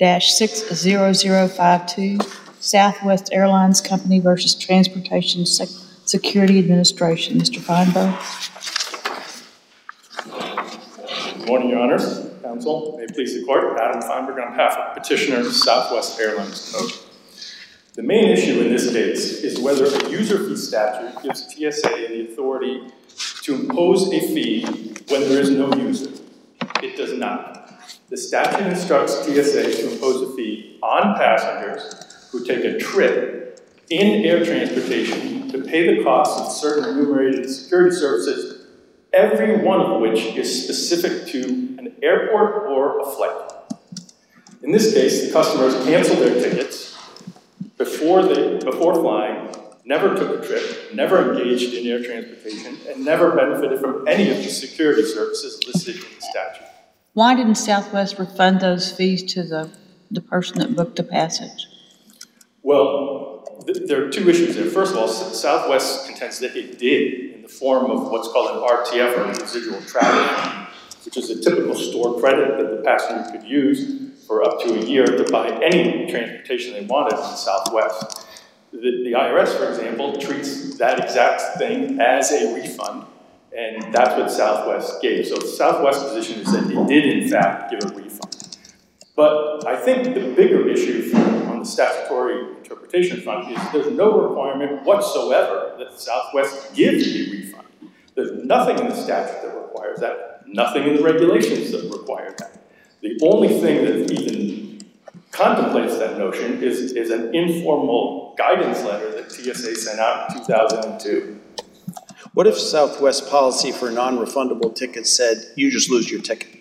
2022, Southwest Airlines Company versus Transportation Security Administration. Mr. Feinberg. Good morning, Your Honors, Counsel. May it please the Court, Adam Feinberg on behalf of Petitioner Southwest Airlines Co. The main issue in this case is whether a user fee statute gives TSA the authority to impose a fee when there is no user. It does not. The statute instructs TSA to impose a fee on passengers who take a trip in air transportation to pay the cost of certain enumerated security services, every one of which is specific to an airport or a flight. In this case, the customers canceled their tickets before flying, never took a trip, never engaged in air transportation, and never benefited from any of the security services listed in the statute. Why didn't Southwest refund those fees to the person that booked the passage? Well, there are two issues there. First of all, Southwest contends that it did in the form of what's called an RTF, or residual travel fee, which is a typical store credit that the passenger could use for up to a year to buy any transportation they wanted in Southwest. The IRS, for example, treats that exact thing as a refund, and that's what Southwest gave. So Southwest's position is that it did, in fact, give a refund. But I think the bigger issue on the statutory interpretation front is there's no requirement whatsoever that Southwest gives a refund. There's nothing in the statute that requires that, nothing in the regulations that require that. The only thing that even contemplates that notion is an informal guidance letter that TSA sent out in 2002. What if Southwest policy for non-refundable tickets said, you just lose your ticket?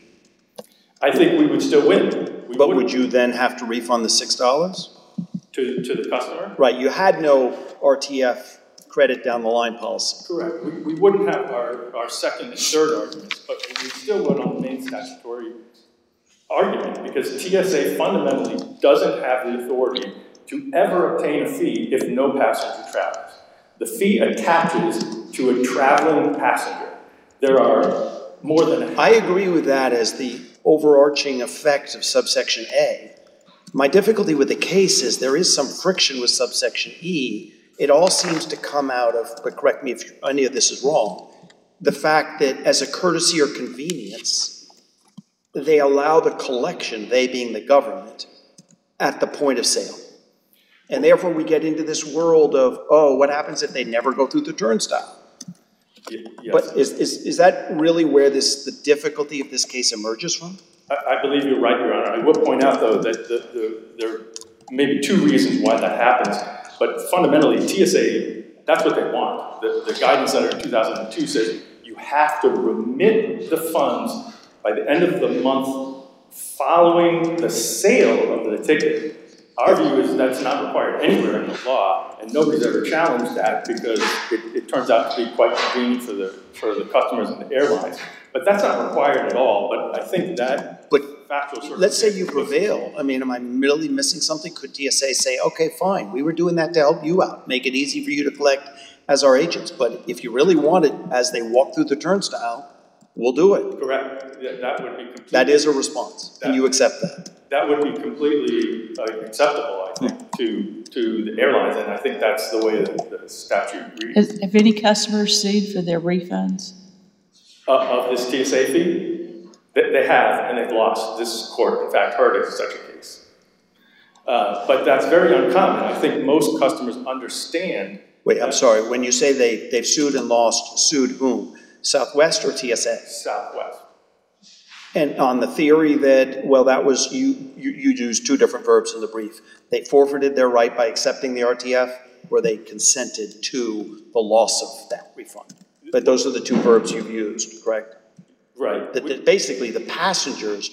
I think we would still win. But would you then have to refund the $6? To the customer? Right, you had no RTF credit down the line policy. Correct. We wouldn't have our second and third arguments, but we still would on the main statutory argument, because TSA fundamentally doesn't have the authority to ever obtain a fee if no passenger travels. The fee attaches to a traveling passenger. There are more than I agree with that as the overarching effect of subsection A. My difficulty with the case is there is some friction with subsection E. It all seems to come out of, but correct me if any of this is wrong, the fact that as a courtesy or convenience, they allow the collection, they being the government, at the point of sale. And therefore we get into this world of, oh, what happens if they never go through the turnstile? Yes. But is that really where the difficulty of this case emerges from? I believe you're right, Your Honor. I will point out, though, that there may be two reasons why that happens. But fundamentally, TSA, that's what they want. The guidance letter in 2002 says you have to remit the funds by the end of the month following the sale of the ticket. Our view is that's not required anywhere in the law, and nobody's ever challenged that because it turns out to be quite convenient for the customers and the airlines. But that's not required at all. But I think that factual sort of. Let's say you prevail. I mean, am I really missing something? Could TSA say, okay, fine, we were doing that to help you out, make it easy for you to collect as our agents. But if you really want it as they walk through the turnstile, we'll do it. Correct. Yeah, that would be completely. That is a response. Can you accept that? That would be completely acceptable, I think, to the airlines, and I think that's the way that the statute reads. Have any customers sued for their refunds? Of this TSA fee? They have, and they've lost. This court, in fact, heard of such a case. But that's very uncommon. I think most customers understand. Wait, I'm sorry. When you say they've sued and lost, sued whom? Southwest or TSA? Southwest. And on the theory that, well, that was, you used two different verbs in the brief. They forfeited their right by accepting the RTF, or they consented to the loss of that refund. But those are the two verbs you've used, correct? Right. That basically the passengers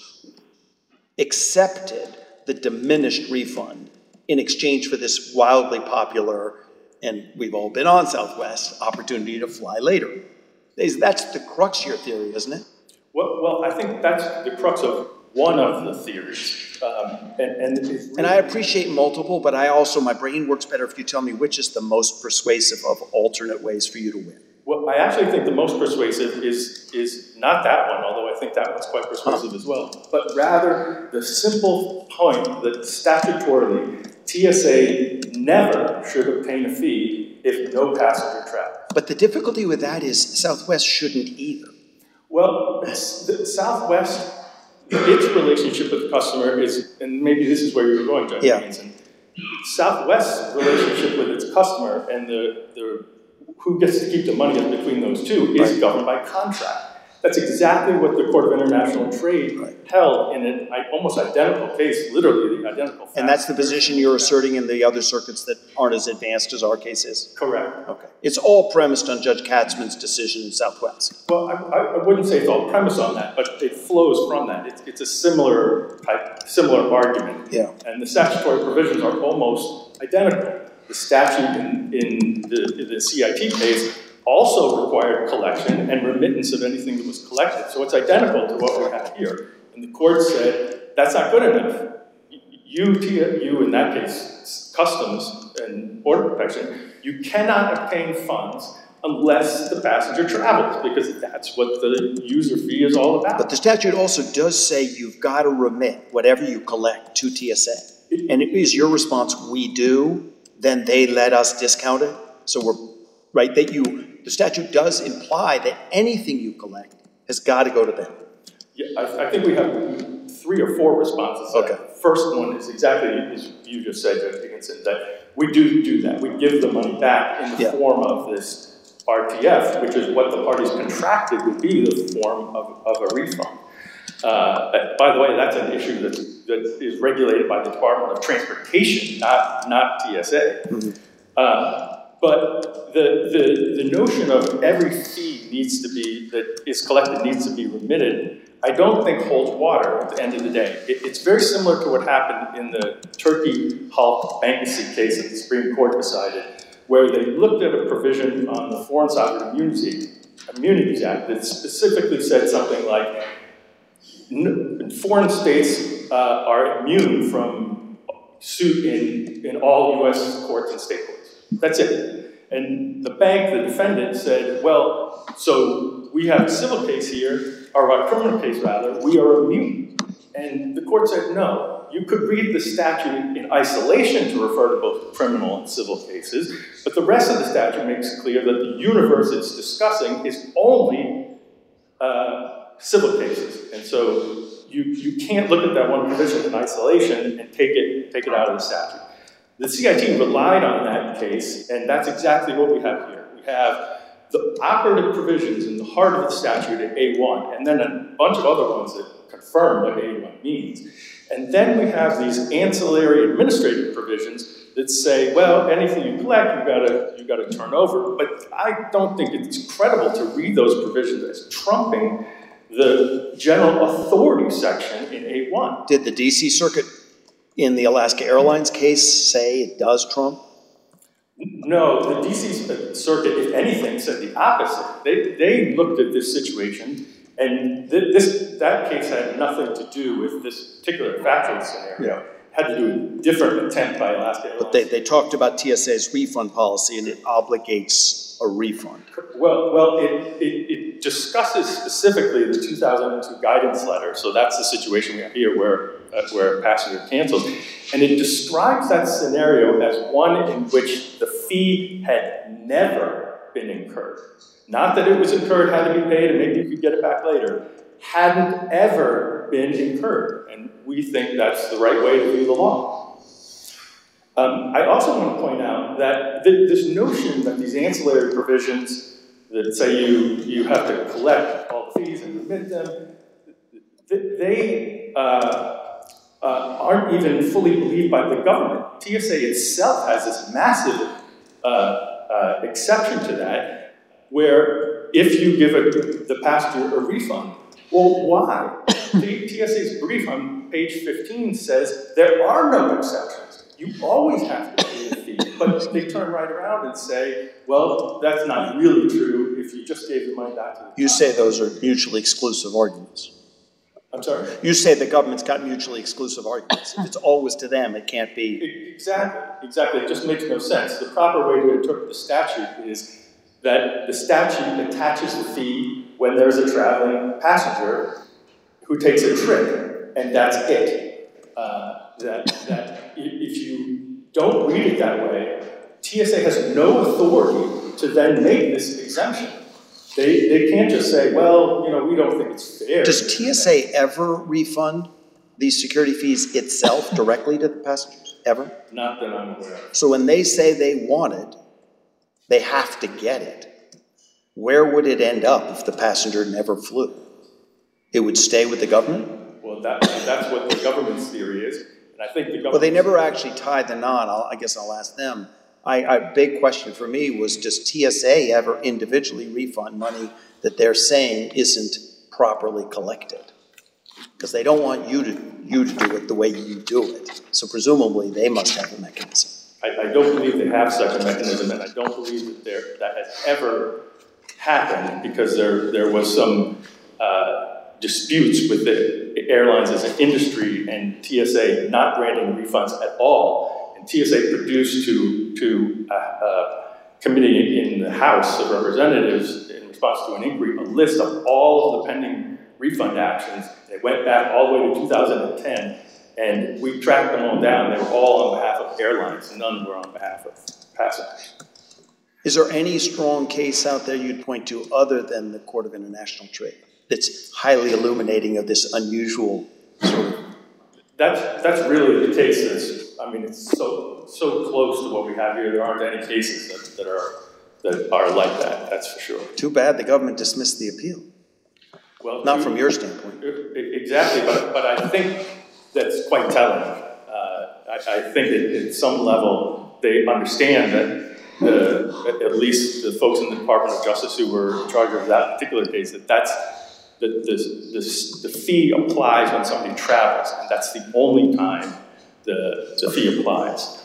accepted the diminished refund in exchange for this wildly popular, and we've all been on Southwest, opportunity to fly later. That's the crux of your theory, isn't it? Well, I think that's the crux of one of the theories. And I appreciate multiple, but I also, my brain works better if you tell me which is the most persuasive of alternate ways for you to win. Well, I actually think the most persuasive is not that one, although I think that one's quite persuasive as well. But rather, the simple point that statutorily, TSA never should obtain a fee if no passenger travels. But the difficulty with that is Southwest shouldn't either. Well, the Southwest, its relationship with the customer is, and maybe this is where you were going, Judge Hanson. Southwest's relationship with its customer and the who gets to keep the money in between those two is governed by contract. That's exactly what the Court of International Trade held in an almost identical case, literally the identical fact. And that's the position you're asserting in the other circuits that aren't as advanced as our case is? Correct. Okay. It's all premised on Judge Katzmann's decision in Southwest. Well, I wouldn't say it's all premised on that, but it flows from that. It's a similar argument. Yeah. And the statutory provisions are almost identical. The statute in the CIT case also required collection and remittance of anything that was collected. So it's identical to what we have here. And the court said, that's not good enough. You in that case, Customs and Border Protection, you cannot obtain funds unless the passenger travels, because that's what the user fee is all about. But the statute also does say you've got to remit whatever you collect to TSA. And it is your response, we do, then they let us discount it. So we're, right, the statute does imply that anything you collect has got to go to them. Yeah, I think we have 3 or 4 responses. Okay. First one is exactly as you just said, Judge Dickinson, that we do that. We give the money back in the form of this RTF, which is what the parties contracted would be the form of a refund. By the way, that's an issue that is regulated by the Department of Transportation, not TSA. Mm-hmm. But the notion of every fee that is collected needs to be remitted, I don't think holds water at the end of the day. It's very similar to what happened in the Turkey Hulk Bankruptcy case that the Supreme Court decided, where they looked at a provision on the Foreign Sovereign Immunities Act that specifically said something like, foreign states are immune from suit in all U.S. courts and state courts. That's it. And the bank, the defendant, said, well, so we have a civil case here, or a criminal case rather, we are immune. And the court said, no, you could read the statute in isolation to refer to both criminal and civil cases, but the rest of the statute makes clear that the universe it's discussing is only civil cases. And so you can't look at that one provision in isolation and take it out of the statute. The CIT relied on that case, and that's exactly what we have here. We have the operative provisions in the heart of the statute at A1, and then a bunch of other ones that confirm what A1 means. And then we have these ancillary administrative provisions that say, well, anything you collect, you got to turn over. But I don't think it's credible to read those provisions as trumping the general authority section in A1. Did the DC Circuit in the Alaska Airlines case say it does trump? No, the DC Circuit, if anything, said the opposite. They looked at this situation, and that case had nothing to do with this particular factual scenario. It had to do with different attempt by Alaska Airlines. But they talked about TSA's refund policy, and it obligates a refund. Well, it discusses specifically the 2002 guidance letter, so that's the situation we have here where a passenger cancels, and it describes that scenario as one in which the fee had never been incurred. Not that it was incurred, had to be paid, and maybe you could get it back later. Hadn't ever been incurred, and we think that's the right way to do the law. I also want to point out that this notion that these ancillary provisions that say you have to collect all the fees and remit them, they aren't even fully believed by the government. TSA itself has this massive exception to that, where if you give the passenger a refund, well, why? The TSA's brief on page 15 says there are no exceptions. You always have to pay the fee, but they turn right around and say, well, that's not really true if you just gave the money back to the You say those are mutually exclusive arguments. I'm sorry? You say the government's got mutually exclusive arguments. If it's always to them, it can't be. Exactly. It just makes no sense. The proper way to interpret the statute is that the statute attaches the fee when there's a traveling passenger, who takes a trip, and that's it. That if you don't read it that way, TSA has no authority to then make this exemption. They can't just say, well, we don't think it's fair. Does TSA ever refund these security fees itself directly to the passengers? Ever? Not that I'm aware of. So when they say they want it, they have to get it. Where would it end up if the passenger never flew? It would stay with the government? Well, that's what the government's theory is. And I think the government... Well, they never actually tied the knot. I guess I'll ask them. A big question for me was, does TSA ever individually refund money that they're saying isn't properly collected? Because they don't want you to do it the way you do it. So presumably they must have a mechanism. I don't believe they have such a mechanism, and I don't believe that that has ever happened, because there was some disputes with the airlines as an industry and TSA not granting refunds at all. And TSA produced to a committee in the House of Representatives in response to an inquiry a list of all of the pending refund actions. It went back all the way to 2010, and we tracked them all down. They were all on behalf of airlines, none were on behalf of passengers. Is there any strong case out there you'd point to other than the Court of International Trade that's highly illuminating of this unusual sort of... That's really the case. It's so close to what we have here. There aren't any cases that are like that, that's for sure. Too bad the government dismissed the appeal. Well, not from your standpoint. Exactly, but I think that's quite telling. I think at some level they understand that at least the folks in the Department of Justice who were in charge of that particular case, the fee applies when somebody travels, and that's the only time the fee applies.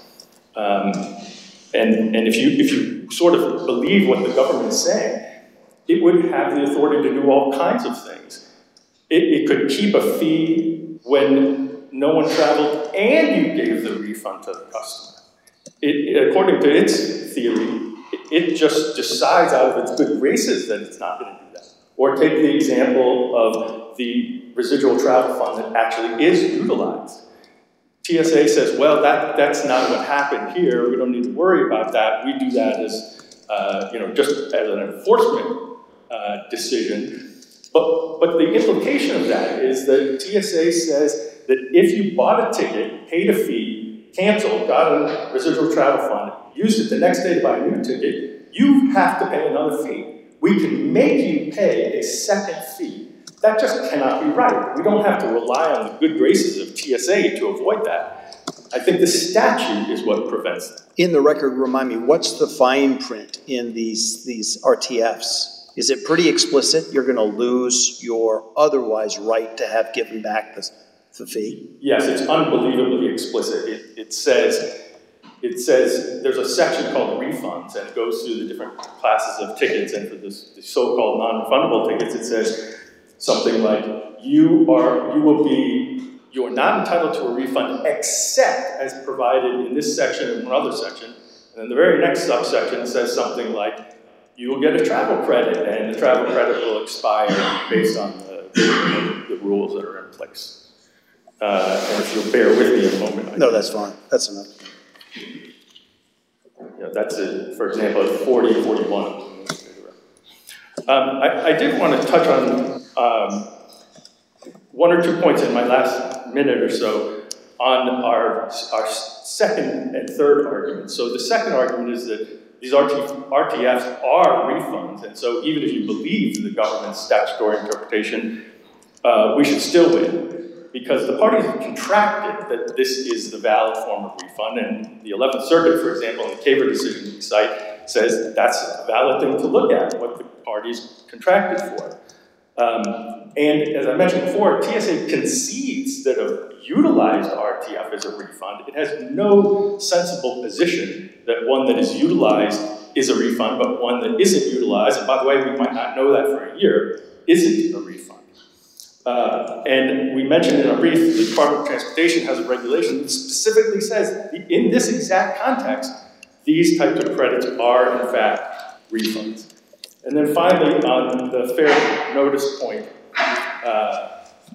And if you sort of believe what the government is saying, it would have the authority to do all kinds of things. It could keep a fee when no one traveled and you gave the refund to the customer. According to its theory, it just decides out of its good graces that it's not going to do that. Or take the example of the residual travel fund that actually is utilized. TSA says, well, that's not what happened here. We don't need to worry about that. We do that as, just as an enforcement decision. But the implication of that is that TSA says that if you bought a ticket, paid a fee, canceled, got a residual travel fund, used it the next day to buy a new ticket, you have to pay another fee. We can make you pay a second fee. That just cannot be right. We don't have to rely on the good graces of TSA to avoid that. I think the statute is what prevents that. In the record, remind me, what's the fine print in these RTFs? Is it pretty explicit? You're going to lose your otherwise right to have given back the fee? Yes, it's unbelievably explicit. It says there's a section called refunds, and it goes through the different classes of tickets, and for the so-called non-refundable tickets, it says something like, you are not entitled to a refund except as provided in this section and another section. And then the very next subsection says something like, you will get a travel credit, and the travel credit will expire based on the rules that are in place. And if you'll bear with me a moment. No, that's fine. That's enough. That's it, for example, 40 and 41. I did want to touch on one or two points in my last minute or so on our second and third arguments. So the second argument is that these RTFs are refunds, and so even if you believe the government's statutory interpretation, we should still win, because the parties have contracted that this is the valid form of refund, and the 11th Circuit, for example, in the Caver decision site, says that's a valid thing to look at, what the parties contracted for. And as I mentioned before, TSA concedes that a utilized RTF is a refund. It has no sensible position that one that is utilized is a refund, but one that isn't utilized, and by the way, we might not know that for a year, isn't a refund. And we mentioned in our brief, the Department of Transportation has a regulation that specifically says, in this exact context, these types of credits are, in fact, refunds. And then finally, on the fair notice point,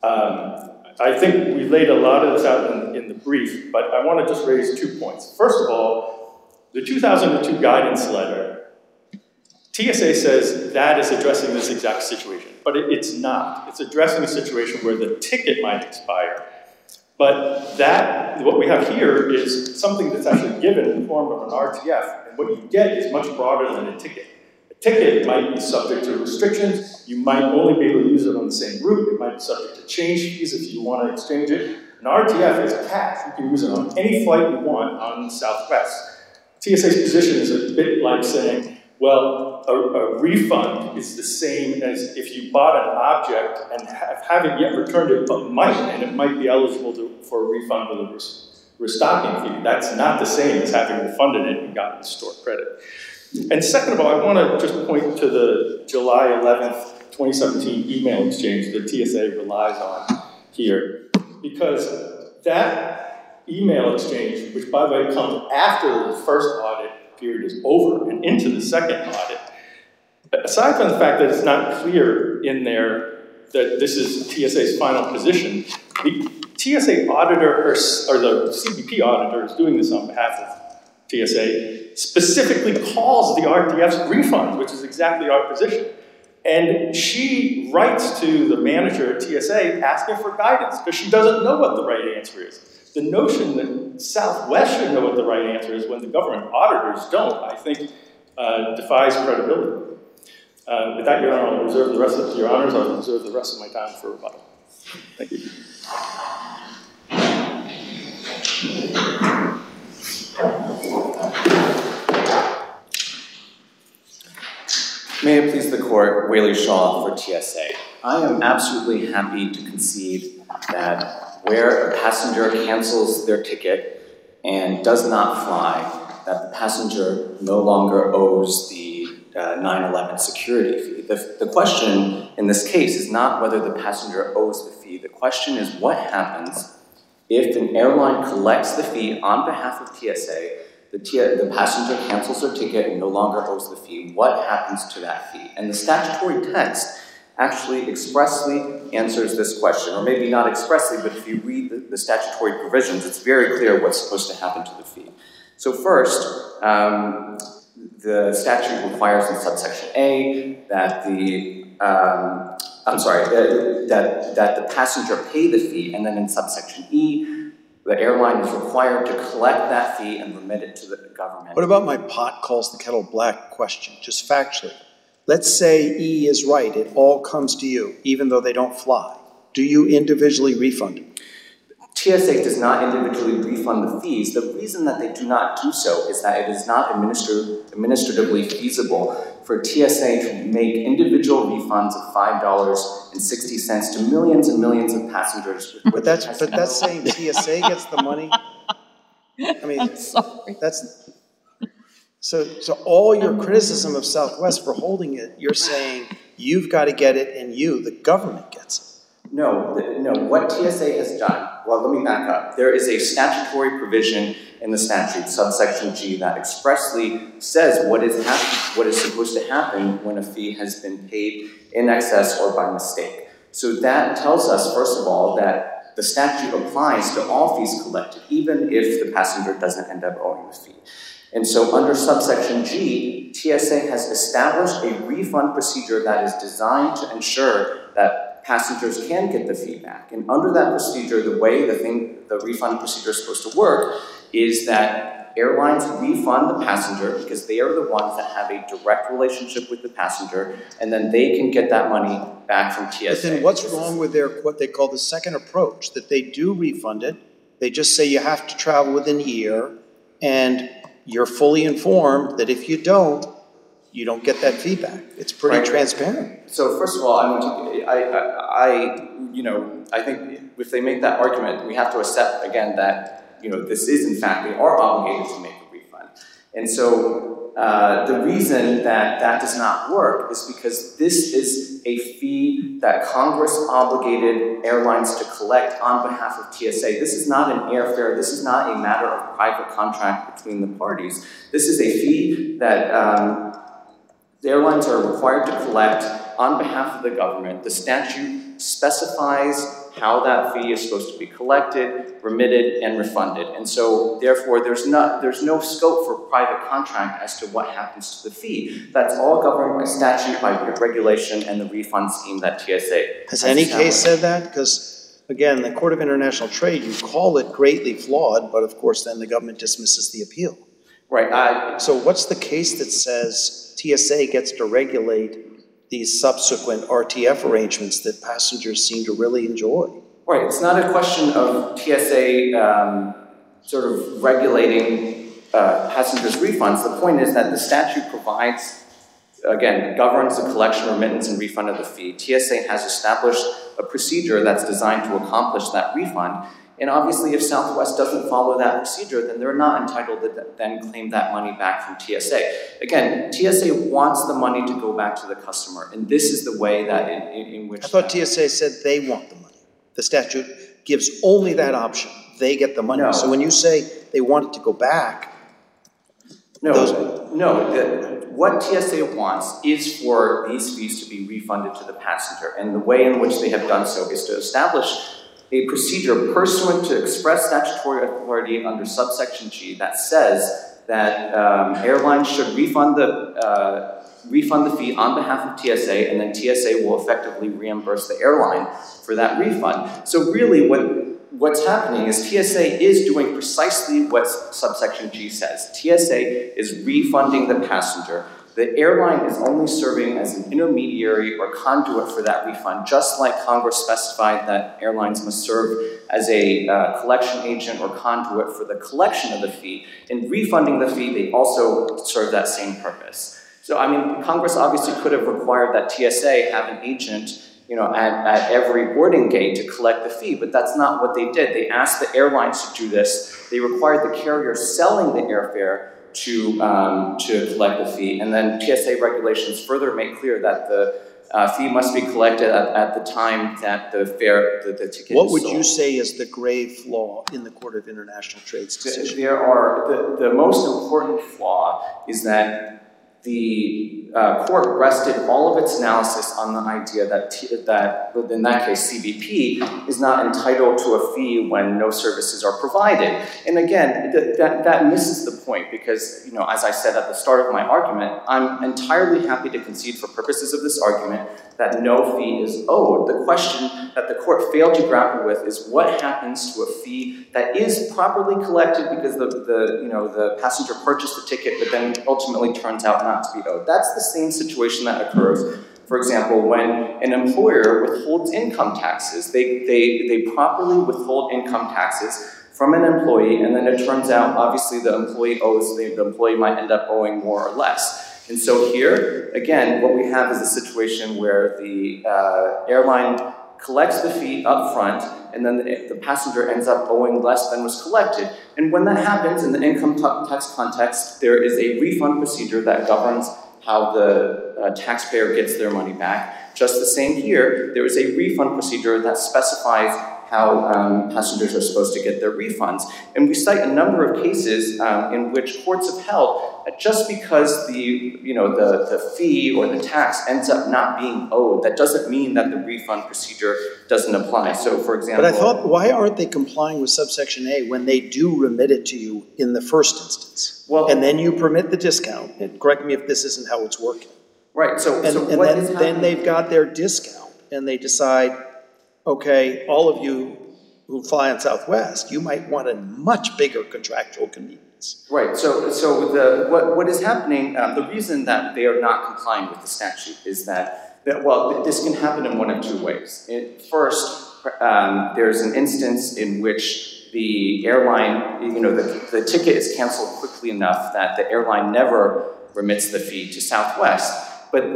I think we laid a lot of this out in the brief, but I want to just raise 2 points. First of all, the 2002 guidance letter, TSA says that is addressing this exact situation, but it's not. It's addressing a situation where the ticket might expire. But what we have here is something that's actually given in the form of an RTF, and what you get is much broader than a ticket. A ticket might be subject to restrictions. You might only be able to use it on the same route. It might be subject to change fees if you want to exchange it. An RTF is cash. You can use it on any flight you want on Southwest. TSA's position is a bit like saying, well, a refund is the same as if you bought an object and haven't yet returned it, but might, and it might be eligible for a refund with a restocking fee. That's not the same as having refunded it and gotten store credit. And second of all, I want to just point to the July 11th, 2017 email exchange that TSA relies on here, because that email exchange, which by the way comes after the first audit period is over and into the second audit, aside from the fact that it's not clear in there that this is TSA's final position, the TSA auditor, or the CBP auditor is doing this on behalf of TSA, specifically calls the RTFs refunds, which is exactly our position. And she writes to the manager at TSA asking for guidance because she doesn't know what the right answer is. The notion that Southwest should know what the right answer is when the government auditors don't, I think, defies credibility. With that, Your Honor, I'll reserve the rest of your honors. I'll reserve the rest of my time for rebuttal. Thank you. May it please the court, Whaley Shaw for TSA. I am absolutely happy to concede that where a passenger cancels their ticket and does not fly, that the passenger no longer owes the 9/11 security fee. The question in this case is not whether the passenger owes the fee. The question is what happens if an airline collects the fee on behalf of TSA, the passenger cancels their ticket and no longer owes the fee. What happens to that fee? And the statutory text actually expressly answers this question, or maybe not expressly, but if you read the statutory provisions, it's very clear what's supposed to happen to the fee. So first, the statute requires in subsection A that that the passenger pay the fee, and then in subsection E, the airline is required to collect that fee and remit it to the government. What about my pot calls the kettle black question, just factually? Let's say E is right, it all comes to you, even though they don't fly. Do you individually refund them? TSA does not individually refund the fees. The reason that they do not do so is that it is not administratively feasible for TSA to make individual refunds of $5.60 to millions and millions of passengers. But that's saying TSA gets the money? I mean, I'm sorry. that's... So all your criticism of Southwest for holding it, you're saying you've got to get it and the government gets it. No, what TSA has done, well, let me back up. There is a statutory provision in the statute, subsection G, that expressly says what is supposed to happen when a fee has been paid in excess or by mistake. So that tells us, first of all, that the statute applies to all fees collected, even if the passenger doesn't end up owing the fee. And so under subsection G, TSA has established a refund procedure that is designed to ensure that passengers can get the fee back. And under that procedure, the way the refund procedure is supposed to work is that airlines refund the passenger because they are the ones that have a direct relationship with the passenger, and then they can get that money back from TSA. But then what's wrong with what they call the second approach, that they do refund it, they just say you have to travel within a year, and you're fully informed that if you don't get that feedback. It's pretty transparent. So first of all, I think if they make that argument, we have to accept again that this is in fact they are obligated to make a refund. And so the reason that does not work is because this is a fee that Congress obligated airlines to collect on behalf of TSA. This is not an airfare. This is not a matter of private contract between the parties. This is a fee that the airlines are required to collect on behalf of the government. The statute specifies how that fee is supposed to be collected, remitted, and refunded. And so, therefore, there's no scope for private contract as to what happens to the fee. That's all governed by statute, by regulation, and the refund scheme that TSA Has any case said that? Because, again, the Court of International Trade, you call it greatly flawed, but of course then the government dismisses the appeal. Right. So what's the case that says TSA gets to regulate these subsequent RTF arrangements that passengers seem to really enjoy? Right, it's not a question of TSA sort of regulating passengers' refunds. The point is that the statute provides, again, governs the collection, remittance, and refund of the fee. TSA has established a procedure that's designed to accomplish that refund. And obviously, if Southwest doesn't follow that procedure, then they're not entitled to then claim that money back from TSA. Again, TSA wants the money to go back to the customer, and this is the way that in which... I thought TSA said they want the money. The statute gives only that option. They get the money. No. So when you say they want it to go back... What TSA wants is for these fees to be refunded to the passenger, and the way in which they have done so is to establish a procedure pursuant to express statutory authority under subsection G that says that airlines should refund the fee on behalf of TSA, and then TSA will effectively reimburse the airline for that refund. So really what's happening is TSA is doing precisely what subsection G says. TSA is refunding the passenger. The airline is only serving as an intermediary or conduit for that refund, just like Congress specified that airlines must serve as a collection agent or conduit for the collection of the fee. In refunding the fee, they also serve that same purpose. So, I mean, Congress obviously could have required that TSA have an agent, at every boarding gate to collect the fee, but that's not what they did. They asked the airlines to do this. They required the carrier selling the airfare to collect the fee, and then TSA regulations further make clear that the fee must be collected at the time that the ticket is sold. What would you say is the grave flaw in the Court of International Trade's decision? The most important flaw is that the court rested all of its analysis on the idea that in that case, CBP is not entitled to a fee when no services are provided. And again, that misses the point because, as I said at the start of my argument, I'm entirely happy to concede for purposes of this argument that no fee is owed. The question that the court failed to grapple with is what happens to a fee that is properly collected because the passenger purchased the ticket, but then ultimately turns out not to be owed. That's the same situation that occurs, for example, when an employer withholds income taxes. They properly withhold income taxes from an employee, and then it turns out, obviously, the employee might end up owing more or less. And so here, again, what we have is a situation where the airline collects the fee up front, and then the passenger ends up owing less than was collected. And when that happens in the income tax context, there is a refund procedure that governs how the taxpayer gets their money back. Just the same here, there is a refund procedure that specifies how passengers are supposed to get their refunds. And we cite a number of cases in which courts have held that just because the fee or the tax ends up not being owed, that doesn't mean that the refund procedure doesn't apply. So, for example... But I thought, why aren't they complying with subsection A when they do remit it to you in the first instance? Well, and then you permit the discount. And correct me if this isn't how it's working. Right, then they've got their discount, and they decide, okay, all of you who fly on Southwest, you might want a much bigger contractual convenience. Right, so what is happening, the reason that they are not complying with the statute is that this can happen in one of two ways. First, there's an instance in which the airline, the ticket is canceled quickly enough that the airline never remits the fee to Southwest.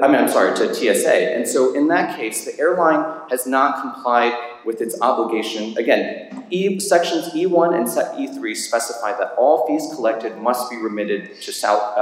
To TSA. And so in that case, the airline has not complied with its obligation. Again, sections E1 and E3 specify that all fees collected must be remitted to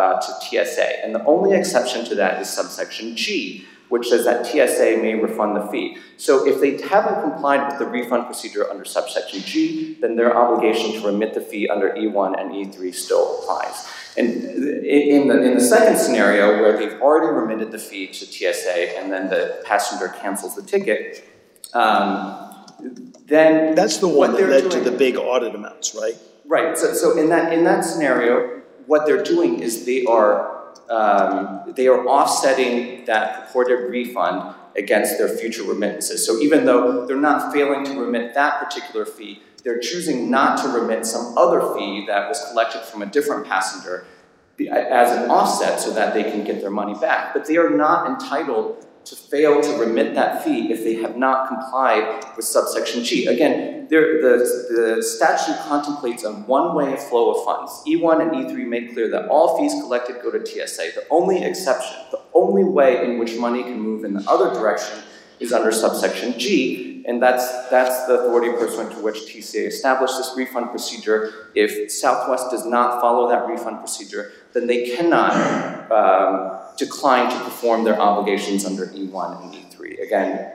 TSA. And the only exception to that is subsection G, which says that TSA may refund the fee. So if they haven't complied with the refund procedure under subsection G, then their obligation to remit the fee under E1 and E3 still applies. And in the second scenario, where they've already remitted the fee to TSA and then the passenger cancels the ticket, then That's the what one that they're led to doing- the big audit amounts, right? Right, so in that scenario, what they're doing is they are offsetting that purported refund against their future remittances. So even though they're not failing to remit that particular fee, they're choosing not to remit some other fee that was collected from a different passenger as an offset so that they can get their money back. But they are not entitled to fail to remit that fee if they have not complied with subsection G. Again, the statute contemplates a one-way flow of funds. E1 and E3 make clear that all fees collected go to TSA. The only exception, the only way in which money can move in the other direction is under subsection G, and that's the authority pursuant to which TCA established this refund procedure. If Southwest does not follow that refund procedure, then they cannot decline to perform their obligations under E1 and E3. Again,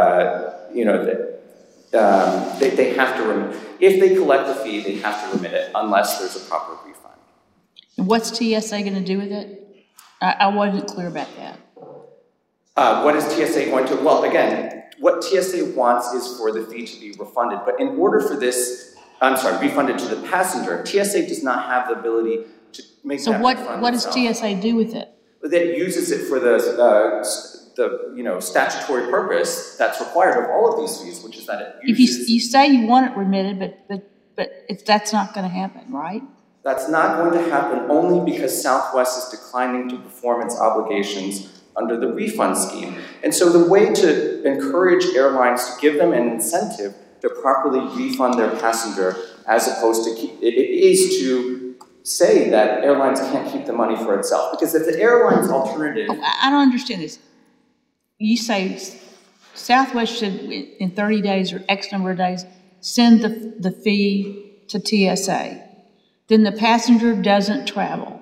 they have to remit. If they collect the fee, they have to remit it unless there's a proper refund. And what's TSA going to do with it? I wasn't clear about that. What is TSA going to? Well, again, what TSA wants is for the fee to be refunded. But in order for this, refunded to the passenger, TSA does not have the ability to make that refund. So what does TSA do with it? That uses it for the statutory purpose that's required of all of these fees, which is that it uses. If you say you want it remitted, but if that's not going to happen, right? That's not going to happen only because Southwest is declining to perform its obligations under the refund scheme. And so the way to encourage airlines to give them an incentive to properly refund their passenger, as opposed to is to say that airlines can't keep the money for itself. Because if the airline's alternative... Oh, I don't understand this. You say Southwest should, in 30 days or X number of days, send the fee to TSA. Then the passenger doesn't travel.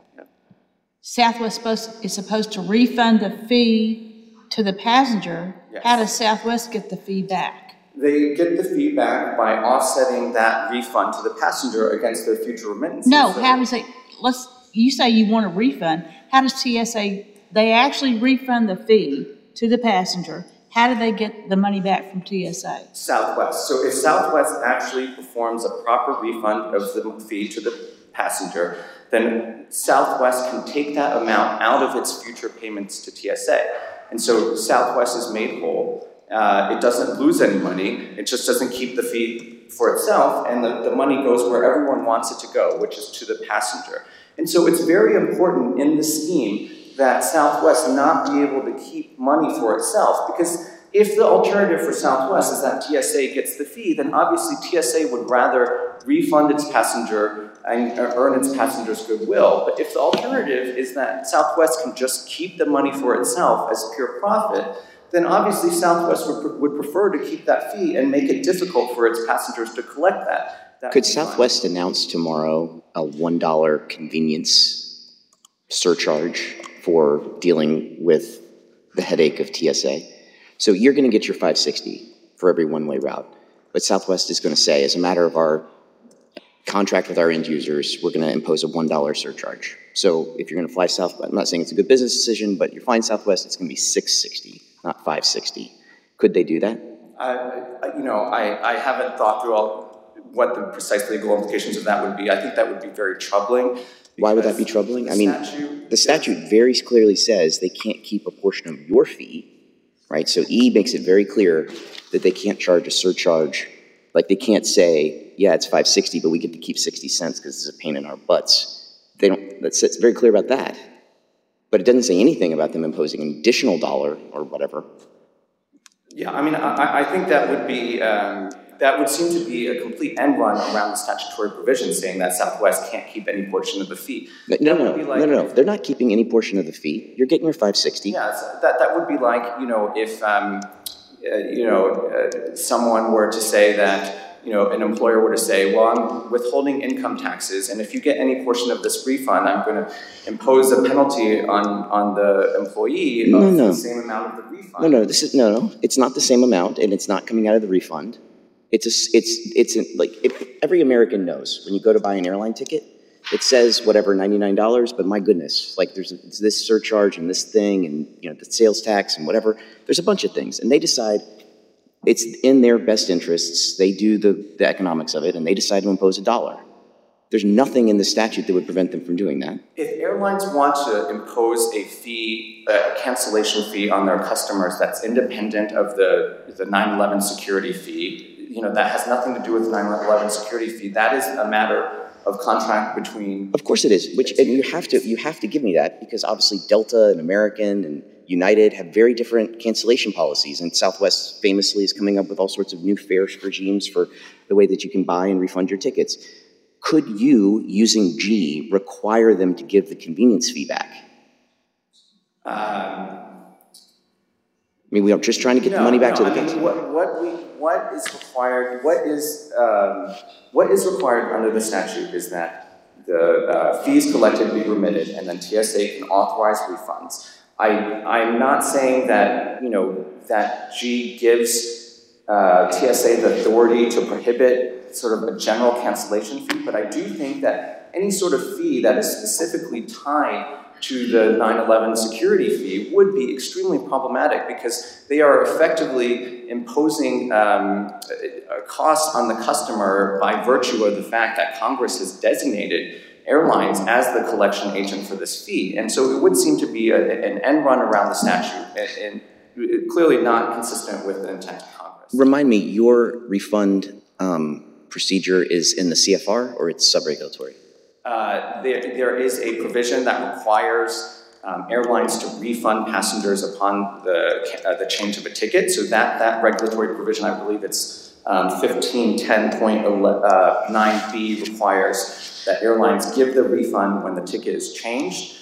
Southwest is supposed to refund the fee to the passenger. Yes. How does Southwest get the fee back? They get the fee back by offsetting that refund to the passenger against their future remittances. No, how does it, you say you want a refund. How does TSA, they actually refund the fee to the passenger. How do they get the money back from TSA? Southwest. So if Southwest actually performs a proper refund of the fee to the passenger, then Southwest can take that amount out of its future payments to TSA. And so Southwest is made whole. It doesn't lose any money. It just doesn't keep the fee for itself, and the money goes where everyone wants it to go, which is to the passenger. And so it's very important in the scheme that Southwest not be able to keep money for itself, because if the alternative for Southwest is that TSA gets the fee, then obviously TSA would rather refund its passenger and earn its passenger's goodwill. But if the alternative is that Southwest can just keep the money for itself as pure profit, then obviously Southwest would prefer to keep that fee and make it difficult for its passengers to collect that. Could Southwest announce tomorrow a $1 convenience surcharge for dealing with the headache of TSA? So you're going to get your $5.60 for every one-way route. But Southwest is going to say, as a matter of our contract with our end users, we're going to impose a $1 surcharge. So if you're going to fly Southwest, I'm not saying it's a good business decision, but you're flying Southwest, it's going to be $6.60, not $5.60. Could they do that? I haven't thought through what the precise legal implications of that would be. I think that would be very troubling. Why would that be troubling? I mean, the statute very clearly says they can't keep a portion of your fee, right? So E makes it very clear that they can't charge a surcharge. Like they can't say, yeah, it's $5.60, but we get to keep 60 cents because it's a pain in our butts. They don't, it's very clear about that. But it doesn't say anything about them imposing an additional dollar or whatever. Yeah, I mean, I think that would be, that would seem to be a complete end run around the statutory provision saying that Southwest can't keep any portion of the fee. No. They're not keeping any portion of the fee. You're getting your $5.60. Yeah, that would be like, if, someone were to say that, an employer were to say, well, I'm withholding income taxes, and if you get any portion of this refund, I'm going to impose a penalty on the employee of the same amount of the refund. No, it's not the same amount, and it's not coming out of the refund. Every American knows when you go to buy an airline ticket, it says whatever, $99, but my goodness, like there's this surcharge and this thing and the sales tax and whatever. There's a bunch of things, and they decide It's in their best interests. They do the economics of it, and they decide to impose $1. There's nothing in the statute that would prevent them from doing that. If airlines want to impose a fee, a cancellation fee on their customers that's independent of the 9/11 security fee, that has nothing to do with the 9/11 security fee. That is a matter of contract between. Of course it is. And you have to give me that, because obviously Delta and American and United have very different cancellation policies, and Southwest famously is coming up with all sorts of new fare regimes for the way that you can buy and refund your tickets. Could you, using G, require them to give the convenience fee back? We are just trying to get the money back to the customer. What is required? What is required under the statute is that the fees collected be remitted, and then TSA can authorize refunds. I'm not saying that that G gives TSA the authority to prohibit sort of a general cancellation fee, but I do think that any sort of fee that is specifically tied to the 9/11 security fee would be extremely problematic, because they are effectively imposing a cost on the customer by virtue of the fact that Congress has designated airlines as the collection agent for this fee. And so it would seem to be an end run around the statute, and clearly not consistent with the intent of Congress. Remind me, your refund procedure is in the CFR, or it's sub-regulatory? There is a provision that requires airlines to refund passengers upon the change of a ticket. So that regulatory provision, I believe it's 1510.9b, requires that airlines give the refund when the ticket is changed.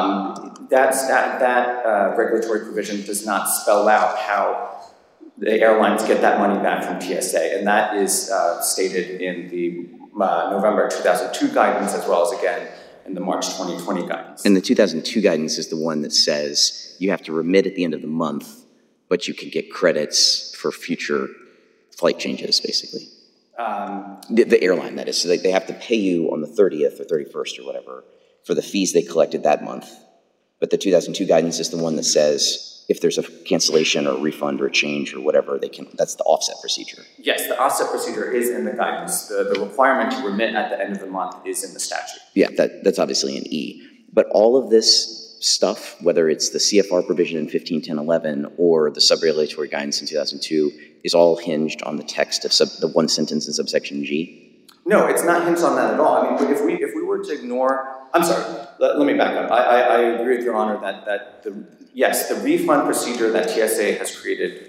That regulatory provision does not spell out how the airlines get that money back from TSA, and that is stated in the November 2002 guidance, as well as again in the March 2020 guidance. And the 2002 guidance is the one that says you have to remit at the end of the month, but you can get credits for future flight changes, basically. The airline, that is. So they have to pay you on the 30th or 31st or whatever for the fees they collected that month. But the 2002 guidance is the one that says if there's a cancellation or a refund or a change or whatever, that's the offset procedure. Yes, the offset procedure is in the guidance. The requirement to remit at the end of the month is in the statute. Yeah, that's obviously an E. But all of this stuff, whether it's the CFR provision in 151011 or the sub-regulatory guidance in 2002, is all hinged on the text of the one sentence in subsection G? No, it's not hinged on that at all. I mean, if we were to ignore, I'm sorry, let me back up. I agree with Your Honor that yes, the refund procedure that TSA has created,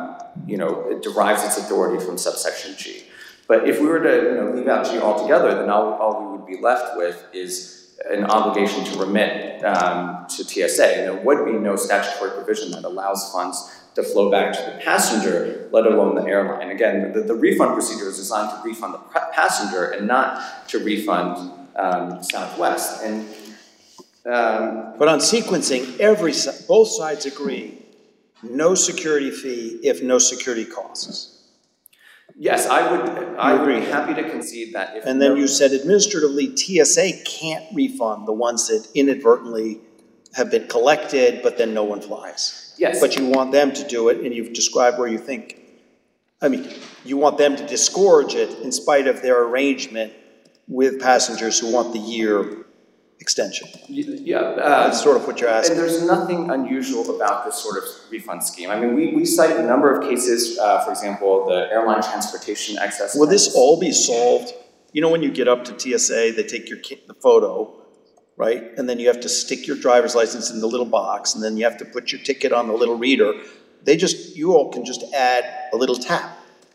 it derives its authority from subsection G. But if we were to leave out G altogether, then all we would be left with is an obligation to remit to TSA. And there would be no statutory provision that allows funds to flow back to the passenger, let alone the airline. Again, the refund procedure is designed to refund the passenger and not to refund Southwest. And but on sequencing, both sides agree, no security fee if no security costs. Yes, I would be happy to concede that. If and then you said administratively, TSA can't refund the ones that inadvertently have been collected, but then no one flies. Yes. But you want them to do it, and you've described where you think, you want them to disgorge it in spite of their arrangement with passengers who want the year extension. Yeah. That's sort of what you're asking. And there's nothing unusual about this sort of refund scheme. I mean, we cite a number of cases, for example, the airline transportation excess. Will this all be solved? When you get up to TSA, they take the photo, right? And then you have to stick your driver's license in the little box, and then you have to put your ticket on the little reader. You all can just add a little tap.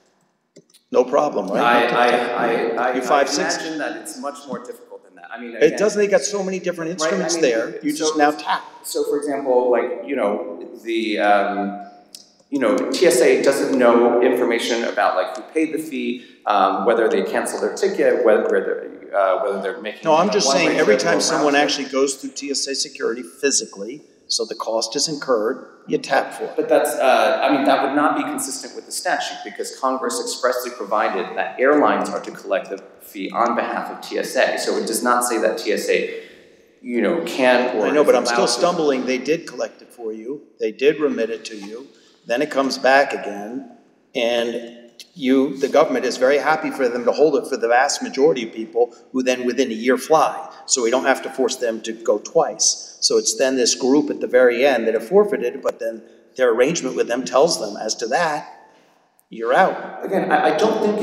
No problem, right? I imagine that it's much more difficult than that. I mean, again, it doesn't. They got so many different instruments there. You just now tap. So, for example, TSA doesn't know information about who paid the fee, whether they canceled their ticket, whether they're making. No, I'm just saying every time someone actually goes through TSA security physically, so the cost is incurred, you tap for it. But that's, that would not be consistent with the statute, because Congress expressly provided that airlines are to collect the fee on behalf of TSA. So it does not say that TSA, can or. I know, but I'm still stumbling. They did collect it for you. They did remit it to you. Then it comes back again. And the government is very happy for them to hold it for the vast majority of people who then within a year fly. So we don't have to force them to go twice. So it's then this group at the very end that have forfeited, but then their arrangement with them tells them as to that, you're out. Again, I don't think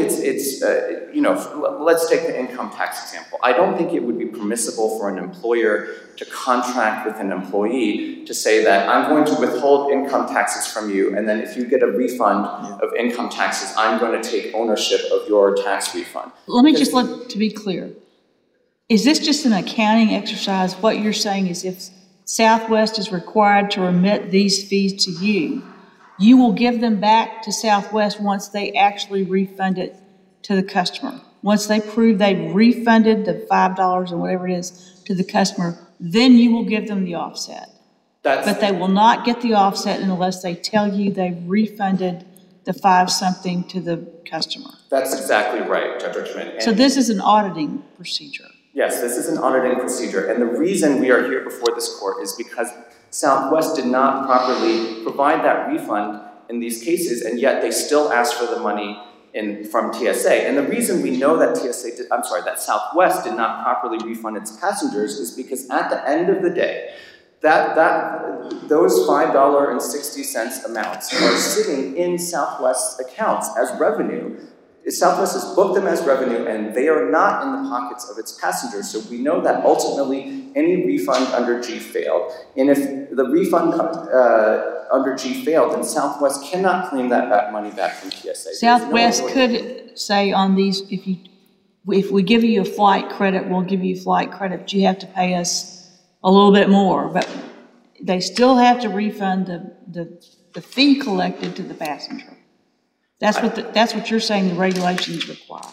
let's take the income tax example. I don't think it would be permissible for an employer to contract with an employee to say that I'm going to withhold income taxes from you, and then if you get a refund of income taxes, I'm going to take ownership of your tax refund. Let me to be clear. Is this just an accounting exercise? What you're saying is if Southwest is required to remit these fees to you, you will give them back to Southwest once they actually refund it to the customer. Once they prove they've refunded the $5 or whatever it is to the customer, then you will give them the offset. But they will not get the offset unless they tell you they've refunded the $5-something to the customer. That's exactly right, Judge Richmond. So this is an auditing procedure. Yes, this is an auditing procedure. And the reason we are here before this court is because Southwest did not properly provide that refund in these cases, and yet they still asked for the money from TSA. And the reason we know that that Southwest did not properly refund its passengers is because at the end of the day, those $5.60 amounts are sitting in Southwest's accounts as revenue. Southwest has booked them as revenue, and they are not in the pockets of its passengers. So we know that ultimately any refund under G failed. And if the refund under G failed, then Southwest cannot claim that money back from TSA. Southwest could say on these, if we give you a flight credit, we'll give you flight credit, but you have to pay us a little bit more. But they still have to refund the fee collected to the passenger. That's what you're saying the regulations require.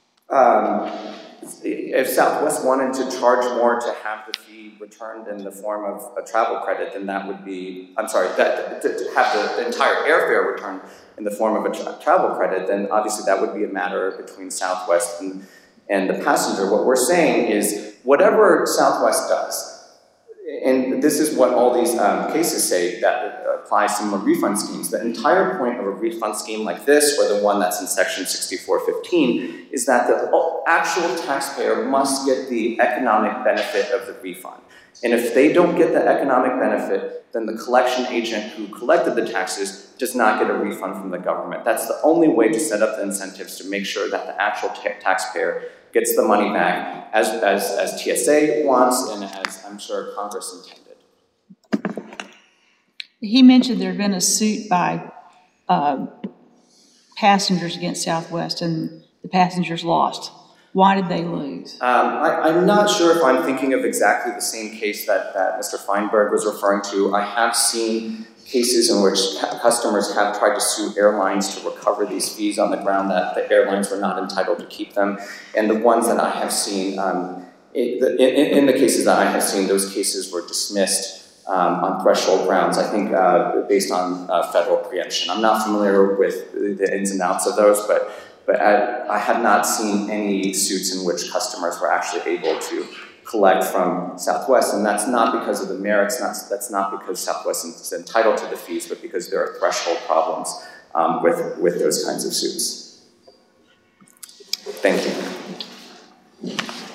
If Southwest wanted to charge more to have the fee returned in the form of a travel credit, then that would be, to have the entire airfare returned in the form of a travel credit, then obviously that would be a matter between Southwest and the passenger. What we're saying is whatever Southwest does, and this is what all these cases say that apply similar refund schemes. The entire point of a refund scheme like this, or the one that's in section 6415, is that the actual taxpayer must get the economic benefit of the refund. And if they don't get the economic benefit, then the collection agent who collected the taxes does not get a refund from the government. That's the only way to set up the incentives to make sure that the actual taxpayer gets the money back as TSA wants and as I'm sure Congress intended. He mentioned there had been a suit by passengers against Southwest and the passengers lost. Why did they lose? I'm not sure if I'm thinking of exactly the same case that Mr. Feinberg was referring to. I have seen cases in which customers have tried to sue airlines to recover these fees on the ground that the airlines were not entitled to keep them. And the ones that I have seen, in the cases that I have seen, those cases were dismissed on threshold grounds, I think based on federal preemption. I'm not familiar with the ins and outs of those, but I have not seen any suits in which customers were actually able to collect from Southwest, and that's not because of the merits, that's not because Southwest is entitled to the fees, but because there are threshold problems with those kinds of suits. Thank you.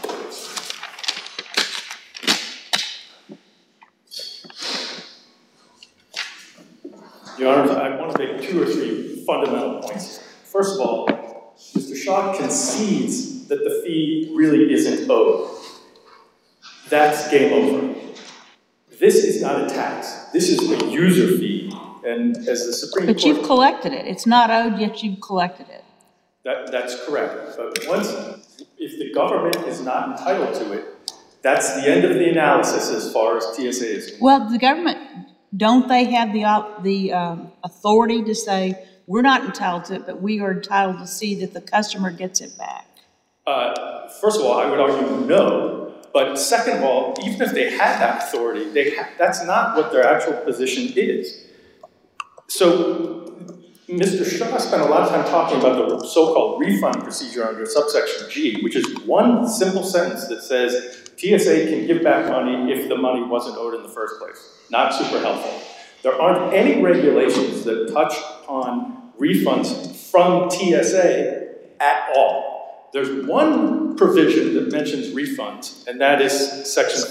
Your Honors, I want to make 2 or 3 fundamental points. First of all, Mr. Shaw concedes that the fee really isn't owed. That's game over. This is not a tax. This is a user fee. And as the Supreme Court... But you've collected it. It's not owed, yet you've collected it. That's correct. But if the government is not entitled to it, that's the end of the analysis as far as TSA is concerned. Well, the government, don't they have the authority to say, we're not entitled to it, but we are entitled to see that the customer gets it back? First of all, I would argue no. But second of all, even if they had that authority, that's not what their actual position is. So Mr. Shaw spent a lot of time talking about the so-called refund procedure under subsection G, which is one simple sentence that says TSA can give back money if the money wasn't owed in the first place. Not super helpful. There aren't any regulations that touch on refunds from TSA at all. There's one provision that mentions refunds, and that is section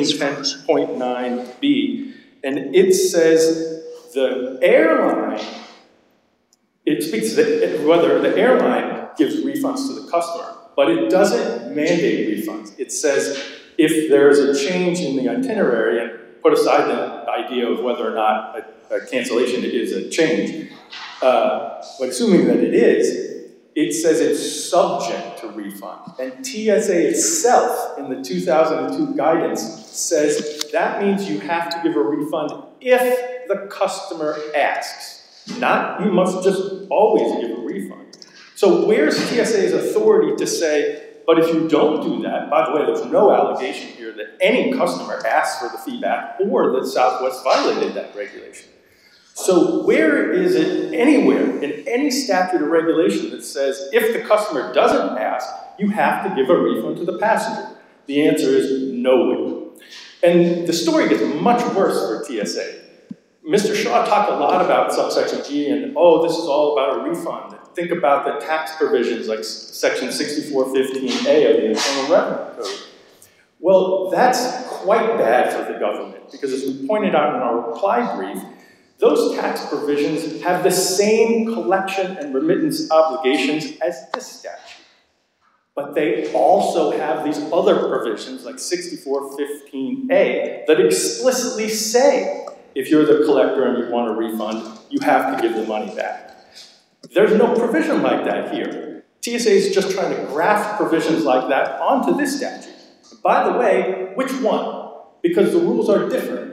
1510.9B, and it says the airline, it speaks to whether the airline gives refunds to the customer, but it doesn't mandate refunds. It says if there's a change in the itinerary, and put aside the idea of whether or not a cancellation is a change, but assuming that it is, it says it's subject to refund. And TSA itself, in the 2002 guidance, says that means you have to give a refund if the customer asks. Not you must just always give a refund. So where's TSA's authority to say, but if you don't do that, by the way, there's no allegation here that any customer asked for the fee back or that Southwest violated that regulation. So where is it anywhere in any statute or regulation that says if the customer doesn't ask, you have to give a refund to the passenger? The answer is nowhere. And the story gets much worse for TSA. Mr. Shaw talked a lot about subsection G and, oh, this is all about a refund. Think about the tax provisions like section 6415A of the Internal Revenue Code. Well, that's quite bad for the government because as we pointed out in our reply brief, those tax provisions have the same collection and remittance obligations as this statute. But they also have these other provisions like 6415A that explicitly say if you're the collector and you want a refund, you have to give the money back. There's no provision like that here. TSA is just trying to graft provisions like that onto this statute. By the way, which one? Because the rules are different.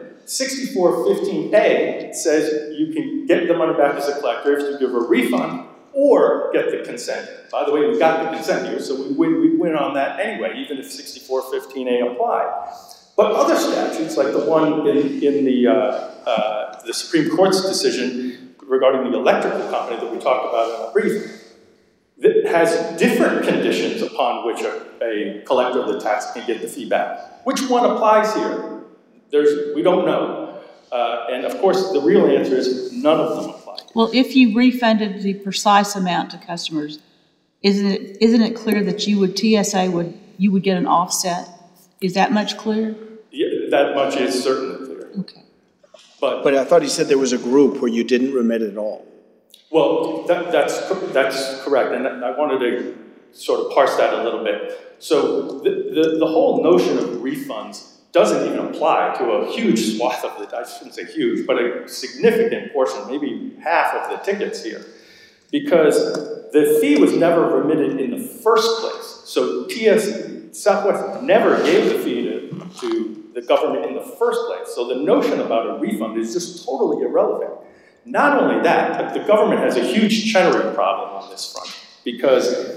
6415A says you can get the money back as a collector if you give a refund or get the consent. By the way, we got the consent here, so we win on that anyway, even if 6415A applied. But other statutes, like the one in the Supreme Court's decision regarding the electrical company that we talked about in the brief, that has different conditions upon which a collector of the tax can get the fee back. Which one applies here? We don't know. And of course, the real answer is none of them apply. Well, if you refunded the precise amount to customers, isn't it clear that you would get an offset? Is that much clearer? Yeah, that much is certainly clear. Okay. But I thought he said there was a group where you didn't remit at all. Well, that's correct, and I wanted to sort of parse that a little bit. So the whole notion of refunds doesn't even apply to a huge swath of I shouldn't say huge, but a significant portion, maybe half of the tickets here, because the fee was never remitted in the first place. So Southwest never gave the fee to the government in the first place. So the notion about a refund is just totally irrelevant. Not only that, but the government has a huge Chenery problem on this front because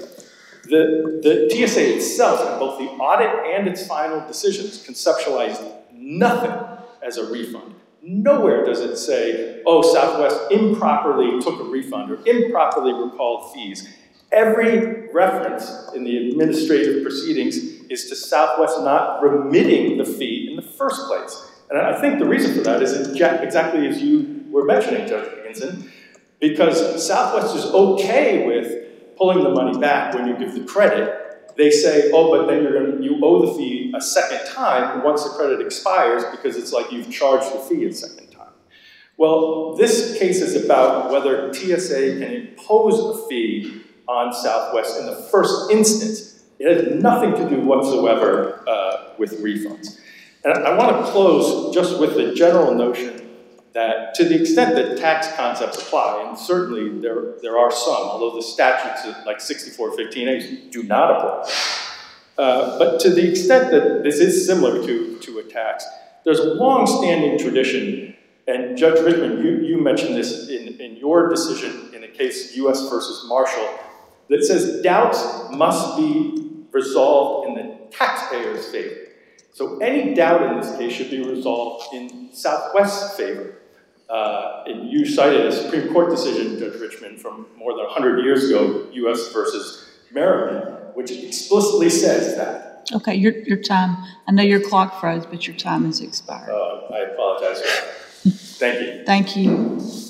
the TSA itself, in both the audit and its final decisions, conceptualized nothing as a refund. Nowhere does it say, oh, Southwest improperly took a refund or improperly recalled fees. Every reference in the administrative proceedings is to Southwest not remitting the fee in the first place. And I think the reason for that is exactly as you were mentioning, Judge Higginson, because Southwest is okay with pulling the money back when you give the credit. They say, oh, but then you owe the fee a second time once the credit expires because it's like you've charged the fee a second time. Well, this case is about whether TSA can impose a fee on Southwest in the first instance. It has nothing to do whatsoever with refunds. And I want to close just with the general notion that to the extent that tax concepts apply, and certainly there are some, although the statutes like 6415A do not apply, but to the extent that this is similar to a tax, there's a long-standing tradition, and Judge Richmond, you mentioned this in your decision in the case U.S. versus Marshall, that says doubts must be resolved in the taxpayer's favor. So any doubt in this case should be resolved in Southwest's favor. And you cited a Supreme Court decision, Judge Richmond, from more than 100 years ago, U.S. versus Merriman, which explicitly says that. Okay, your time. I know your clock froze, but your time has expired. I apologize for that. Thank you. Thank you.